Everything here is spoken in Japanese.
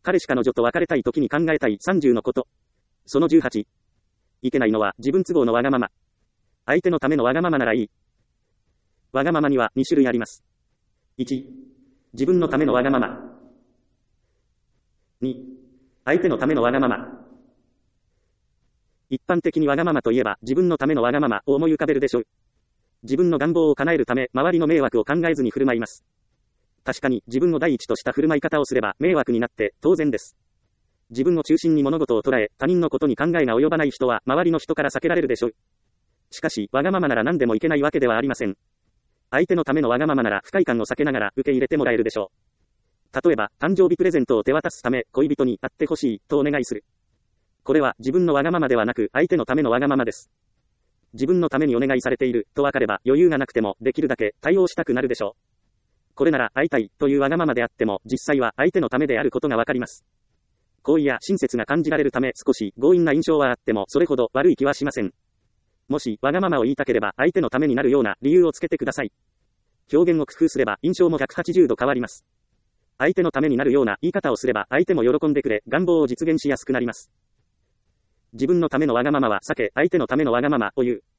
彼氏彼女と別れたい時に考えたい30のこと。その18。いけないのは自分都合のわがまま。相手のためのわがままならいい。わがままには2種類あります。1、自分のためのわがまま。2、相手のためのわがまま。一般的にわがままといえば自分のためのわがままを思い浮かべるでしょう。自分の願望を叶えるため周りの迷惑を考えずに振る舞います。確かに自分を第一とした振る舞い方をすれば迷惑になって当然です。自分を中心に物事を捉え他人のことに考えが及ばない人は周りの人から避けられるでしょう。しかしわがままなら何でもいけないわけではありません。相手のためのわがままなら不快感を避けながら受け入れてもらえるでしょう。例えば誕生日プレゼントを手渡すため恋人に会ってほしいとお願いする。これは自分のわがままではなく相手のためのわがままです。自分のためにお願いされていると分かれば余裕がなくてもできるだけ対応したくなるでしょう。これなら会いたいというわがままであっても実際は相手のためであることがわかります。好意や親切が感じられるため少し強引な印象はあってもそれほど悪い気はしません。もしわがままを言いたければ相手のためになるような理由をつけてください。表現を工夫すれば印象も180度変わります。相手のためになるような言い方をすれば相手も喜んでくれ願望を実現しやすくなります。自分のためのわがままは避け相手のためのわがままを言う。